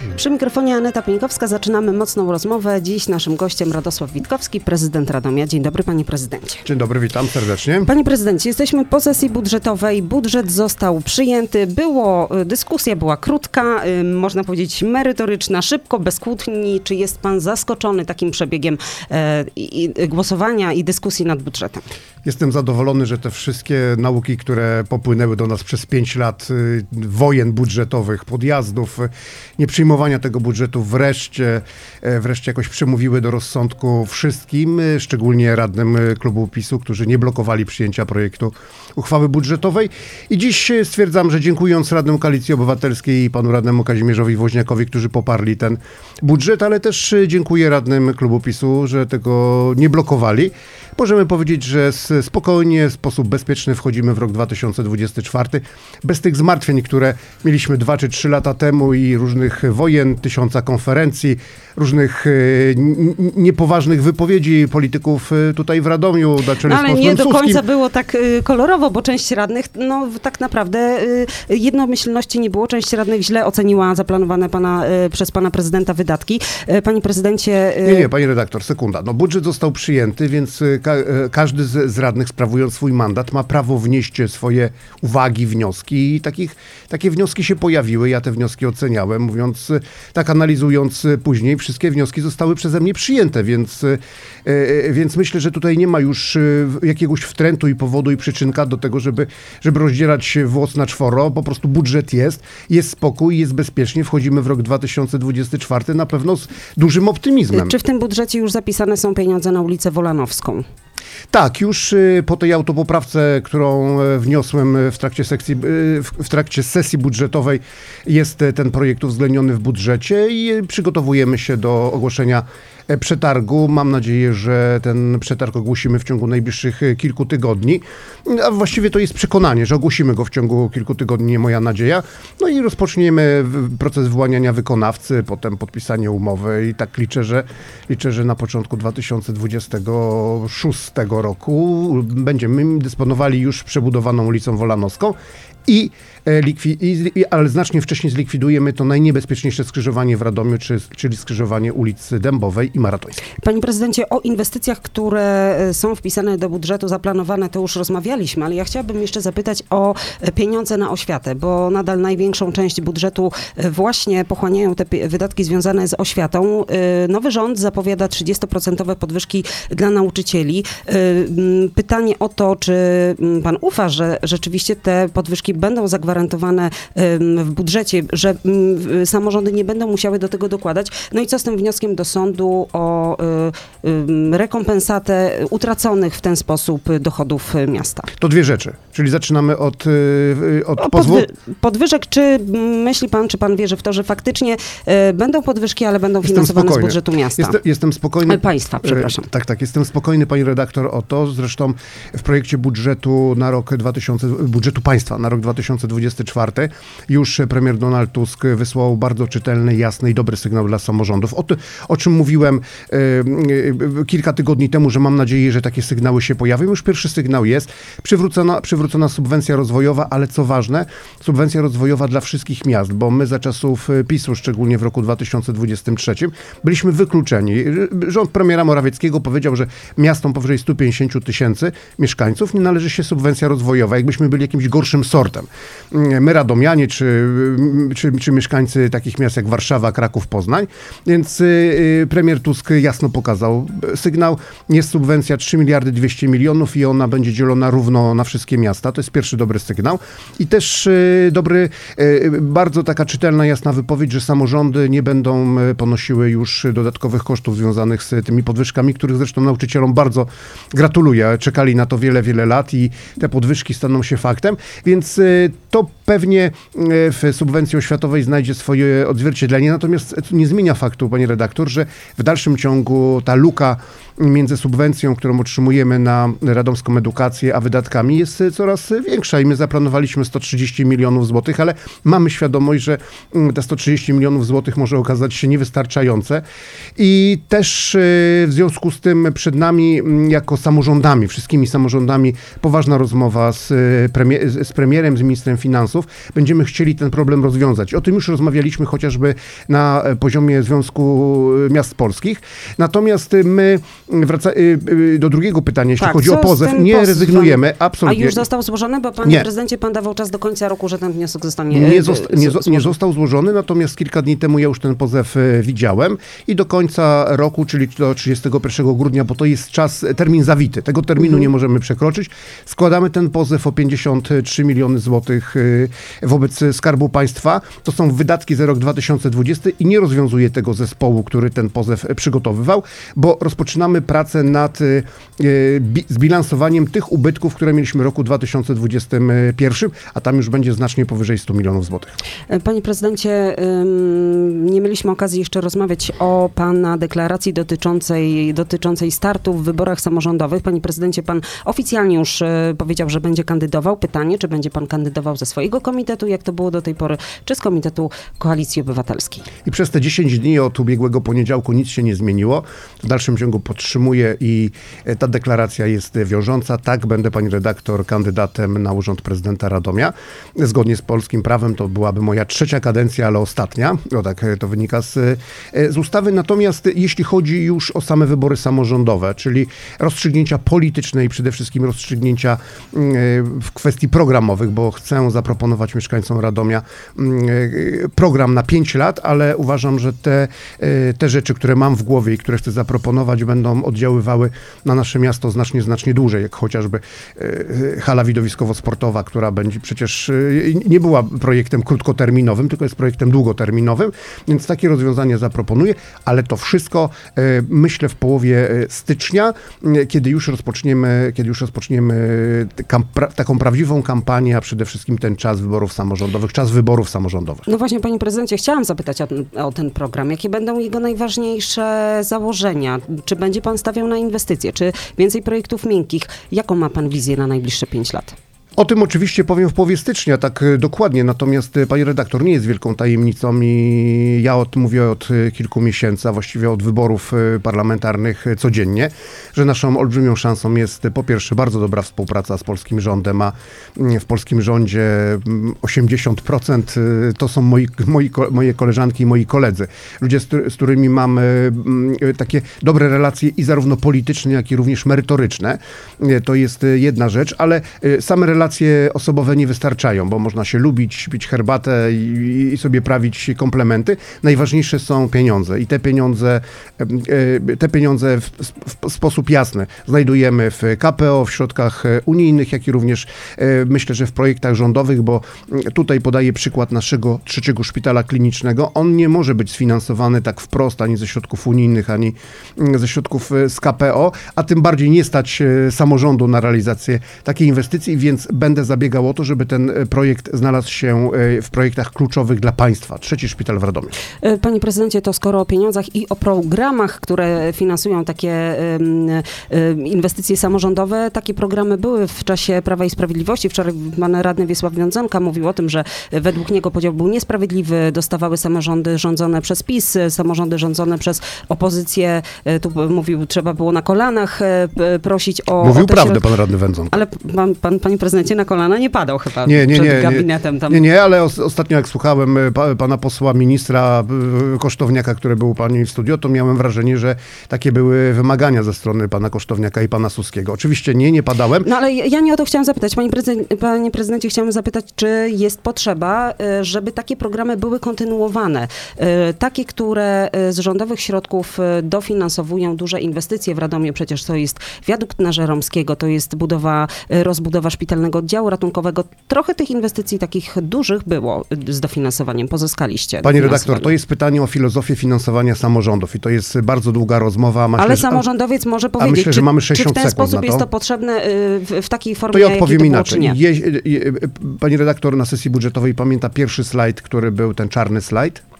Przy mikrofonie Aneta Pieńkowska. Zaczynamy mocną rozmowę. Dziś naszym gościem Radosław Witkowski, prezydent Radomia. Dzień dobry, panie prezydencie. Dzień dobry, witam serdecznie. Panie prezydencie, jesteśmy po sesji budżetowej. Budżet został przyjęty. Dyskusja była krótka, można powiedzieć merytoryczna, szybko, bez kłótni. Czy jest pan zaskoczony takim przebiegiem głosowania i dyskusji nad budżetem? Jestem zadowolony, że te wszystkie nauki, które popłynęły do nas przez 5 lat wojen budżetowych, podjazdów, nieprzyjmowania tego budżetu wreszcie jakoś przemówiły do rozsądku wszystkim, szczególnie radnym klubu PiS-u, którzy nie blokowali przyjęcia projektu uchwały budżetowej. I dziś stwierdzam, że dziękując radnym Koalicji Obywatelskiej i panu radnemu Kazimierzowi Woźniakowi, którzy poparli ten budżet, ale też dziękuję radnym klubu PiS-u, że tego nie blokowali. Możemy powiedzieć, że spokojnie, w sposób bezpieczny wchodzimy w rok 2024, bez tych zmartwień, które mieliśmy 2 czy 3 lata temu i różnych wojen, 1000 konferencji, różnych niepoważnych wypowiedzi polityków tutaj w Radomiu na czele z posłem nie do Suskim. końca było tak kolorowo, bo część radnych, tak naprawdę jednomyślności nie było. Część radnych źle oceniła zaplanowane przez pana prezydenta wydatki. Panie prezydencie... Nie, pani redaktor, sekunda. Budżet został przyjęty, więc każdy z radnych, sprawując swój mandat, ma prawo wnieść swoje uwagi, wnioski i takie wnioski się pojawiły. Ja te wnioski oceniałem, mówiąc, tak analizując później, wszystkie wnioski zostały przeze mnie przyjęte, więc myślę, że tutaj nie ma już jakiegoś wtrętu i powodu i przyczynka do tego, żeby rozdzierać włos na czworo. Po prostu budżet jest spokój, jest bezpiecznie. Wchodzimy w rok 2024 na pewno z dużym optymizmem. Czy w tym budżecie już zapisane są pieniądze na ulicę Wolanowską? Tak, już po tej autopoprawce, którą wniosłem w trakcie sesji budżetowej, jest ten projekt uwzględniony w budżecie i przygotowujemy się do ogłoszenia przetargu. Mam nadzieję, że ten przetarg ogłosimy w ciągu najbliższych kilku tygodni. A właściwie to jest przekonanie, że ogłosimy go w ciągu kilku tygodni, nie moja nadzieja. No i rozpoczniemy proces wyłaniania wykonawcy, potem podpisanie umowy i tak liczę, że na początku 2026 roku będziemy dysponowali już przebudowaną ulicą Wolanowską ale znacznie wcześniej zlikwidujemy to najniebezpieczniejsze skrzyżowanie w Radomiu, czyli skrzyżowanie ulic Dębowej i Maratońskiej. Panie prezydencie, o inwestycjach, które są wpisane do budżetu, zaplanowane, to już rozmawialiśmy, ale ja chciałabym jeszcze zapytać o pieniądze na oświatę, bo nadal największą część budżetu właśnie pochłaniają te wydatki związane z oświatą. Nowy rząd zapowiada 30% podwyżki dla nauczycieli. Pytanie o to, czy pan ufa, że rzeczywiście te podwyżki będą zagwarantowane w budżecie, że samorządy nie będą musiały do tego dokładać. No i co z tym wnioskiem do sądu o rekompensatę utraconych w ten sposób dochodów miasta? To dwie rzeczy, czyli zaczynamy od podwyżek. Czy myśli pan, czy pan wierzy w to, że faktycznie będą podwyżki, ale będą finansowane z budżetu miasta? Jestem spokojny. Państwa, przepraszam. Tak, jestem spokojny, pani redaktor, o to. Zresztą w projekcie budżetu budżetu państwa na rok 2024 już premier Donald Tusk wysłał bardzo czytelny, jasny i dobry sygnał dla samorządów. O czym mówiłem kilka tygodni temu, że mam nadzieję, że takie sygnały się pojawią. Już pierwszy sygnał jest. Przywrócona subwencja rozwojowa, ale co ważne, subwencja rozwojowa dla wszystkich miast, bo my za czasów PiS-u, szczególnie w roku 2023, byliśmy wykluczeni. Rząd premiera Morawieckiego powiedział, że miastom powyżej 150 000 mieszkańców nie należy się subwencja rozwojowa, jakbyśmy byli jakimś gorszym sortem. My radomianie, czy mieszkańcy takich miast jak Warszawa, Kraków, Poznań. Więc premier Tusk jasno pokazał sygnał. Jest subwencja 3 200 000 000 i ona będzie dzielona równo na wszystkie miasta. To jest pierwszy dobry sygnał. I też bardzo taka czytelna, jasna wypowiedź, że samorządy nie będą ponosiły już dodatkowych kosztów związanych z tymi podwyżkami, których zresztą nauczycielom bardzo gratuluję. Czekali na to wiele, wiele lat i te podwyżki staną się faktem. Więc to pewnie w subwencji oświatowej znajdzie swoje odzwierciedlenie. Natomiast nie zmienia faktu, pani redaktor, że w dalszym ciągu ta luka między subwencją, którą otrzymujemy na radomską edukację, a wydatkami jest coraz większa i my zaplanowaliśmy 130 milionów złotych, ale mamy świadomość, że te 130 milionów złotych może okazać się niewystarczające i też w związku z tym przed nami jako samorządami, wszystkimi samorządami poważna rozmowa z premierem, z ministrem finansów. Będziemy chcieli ten problem rozwiązać. O tym już rozmawialiśmy chociażby na poziomie Związku Miast Polskich. Natomiast my, do drugiego pytania, jeśli chodzi o pozew, nie rezygnujemy, absolutnie. A już został złożony, bo panie prezydencie, pan dawał czas do końca roku, że ten wniosek zostanie nie został złożony, natomiast kilka dni temu ja już ten pozew widziałem i do końca roku, czyli do 31 grudnia, bo to jest termin zawity. Tego terminu nie możemy przekroczyć. Składamy ten pozew o 53 miliony złotych wobec Skarbu Państwa. To są wydatki za rok 2020 i nie rozwiązuje tego zespołu, który ten pozew przygotowywał, bo rozpoczynamy pracę nad zbilansowaniem tych ubytków, które mieliśmy w roku 2021, a tam już będzie znacznie powyżej 100 milionów złotych. Panie prezydencie, nie mieliśmy okazji jeszcze rozmawiać o pana deklaracji dotyczącej startu w wyborach samorządowych. Panie prezydencie, pan oficjalnie już powiedział, że będzie kandydował. Pytanie, czy będzie pan kandydował ze swojego komitetu, jak to było do tej pory, czy z komitetu Koalicji Obywatelskiej? I przez te 10 dni od ubiegłego poniedziałku nic się nie zmieniło. W dalszym ciągu podtrzymuję i ta deklaracja jest wiążąca. Tak, będę, pani redaktor, kandydatem na urząd prezydenta Radomia. Zgodnie z polskim prawem to byłaby moja 3. kadencja, ale ostatnia. No tak, to wynika z ustawy. Natomiast jeśli chodzi już o same wybory samorządowe, czyli rozstrzygnięcia polityczne i przede wszystkim rozstrzygnięcia w kwestii programowych, bo chcę zaproponować mieszkańcom Radomia program na 5 lat, ale uważam, że te rzeczy, które mam w głowie i które chcę zaproponować, będą oddziaływały na nasze miasto znacznie dłużej, jak chociażby hala widowiskowo-sportowa, która będzie przecież nie była projektem krótkoterminowym, tylko jest projektem długoterminowym, więc takie rozwiązanie zaproponuję, ale to wszystko myślę w połowie stycznia, kiedy już rozpoczniemy taką prawdziwą kampanię, a przede wszystkim ten czas wyborów samorządowych. No właśnie, panie prezydencie, chciałam zapytać o ten program. Jakie będą jego najważniejsze założenia? Czy będzie pan stawiał na inwestycje? Czy więcej projektów miękkich? Jaką ma pan wizję na najbliższe 5 lat? O tym oczywiście powiem w połowie stycznia, tak dokładnie, natomiast pani redaktor, nie jest wielką tajemnicą i ja mówię od kilku miesięcy, a właściwie od wyborów parlamentarnych codziennie, że naszą olbrzymią szansą jest po pierwsze bardzo dobra współpraca z polskim rządem, a w polskim rządzie 80% to są moje koleżanki i moi koledzy. Ludzie, z którymi mam takie dobre relacje i zarówno polityczne, jak i również merytoryczne. To jest jedna rzecz, ale same relacje osobowe nie wystarczają, bo można się lubić, pić herbatę i sobie prawić komplementy. Najważniejsze są pieniądze i te pieniądze w sposób jasny znajdujemy w KPO, w środkach unijnych, jak i również myślę, że w projektach rządowych, bo tutaj podaję przykład naszego 3. szpitala klinicznego. On nie może być sfinansowany tak wprost, ani ze środków unijnych, ani ze środków z KPO, a tym bardziej nie stać samorządu na realizację takiej inwestycji, więc będę zabiegał o to, żeby ten projekt znalazł się w projektach kluczowych dla państwa. 3. szpital w Radomiu. Panie prezydencie, to skoro o pieniądzach i o programach, które finansują takie inwestycje samorządowe, takie programy były w czasie Prawa i Sprawiedliwości. Wczoraj pan radny Wiesław Wiązonka mówił o tym, że według niego podział był niesprawiedliwy. Dostawały samorządy rządzone przez PiS, samorządy rządzone przez opozycję. Tu mówił, trzeba było na kolanach prosić o... Mówił prawdę pan radny Wiązonka. Ale panie prezydencie, na kolana nie padał chyba przed gabinetem. Nie, ale ostatnio jak słuchałem pana posła ministra Kosztowniaka, który był u pani w studio, to miałem wrażenie, że takie były wymagania ze strony pana Kosztowniaka i pana Suskiego. Oczywiście nie padałem. No ale ja nie o to chciałam zapytać. Panie prezydencie, chciałam zapytać, czy jest potrzeba, żeby takie programy były kontynuowane. Takie, które z rządowych środków dofinansowują duże inwestycje w Radomiu. Przecież to jest wiadukt na Żeromskiego, to jest rozbudowa szpitalnego oddziału ratunkowego. Trochę tych inwestycji takich dużych było z dofinansowaniem. Pozyskaliście. Pani redaktor, to jest pytanie o filozofię finansowania samorządów i to jest bardzo długa rozmowa. Ale samorządowiec może powiedzieć, myślę, że mamy 60 czy w ten sposób to jest to potrzebne w takiej formie, to ja odpowiem inaczej. Było, pani redaktor na sesji budżetowej pamięta pierwszy slajd, który był ten czarny slajd.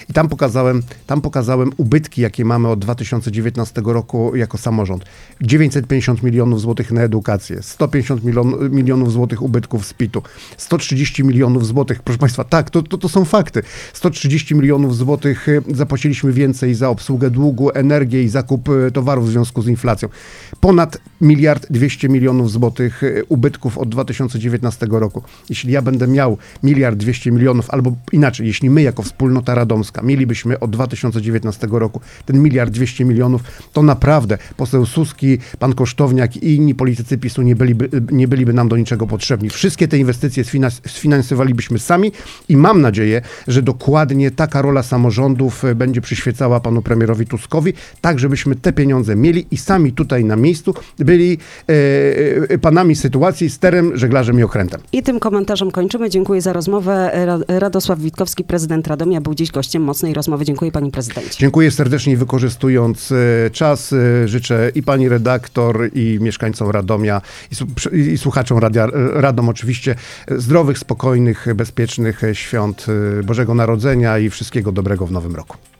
I tam pokazałem ubytki, jakie mamy od 2019 roku jako samorząd. 950 milionów złotych na edukację, 150 milionów złotych ubytków z PIT-u, 130 milionów złotych, proszę Państwa, tak, to są fakty. 130 milionów złotych zapłaciliśmy więcej za obsługę długu, energię i zakup towarów w związku z inflacją. Ponad 1,2 miliarda złotych ubytków od 2019 roku. Jeśli ja będę miał 1,2 miliarda, albo inaczej, jeśli my jako wspólnota radomska mielibyśmy od 2019 roku ten 1,2 miliarda, to naprawdę poseł Suski, pan Kosztowniak i inni politycy PiS-u nie byliby nam do niczego potrzebni. Wszystkie te inwestycje sfinansowalibyśmy sami i mam nadzieję, że dokładnie taka rola samorządów będzie przyświecała panu premierowi Tuskowi, tak żebyśmy te pieniądze mieli i sami tutaj na miejscu byli panami sytuacji, sterem, żeglarzem i okrętem. I tym komentarzem kończymy. Dziękuję za rozmowę. Radosław Witkowski, prezydent Radomia, był dziś gościem mocnej rozmowy. Dziękuję, panie prezydencie. Dziękuję serdecznie i wykorzystując czas, życzę i pani redaktor, i mieszkańcom Radomia, i słuchaczom Radia Radom oczywiście zdrowych, spokojnych, bezpiecznych świąt Bożego Narodzenia i wszystkiego dobrego w nowym roku.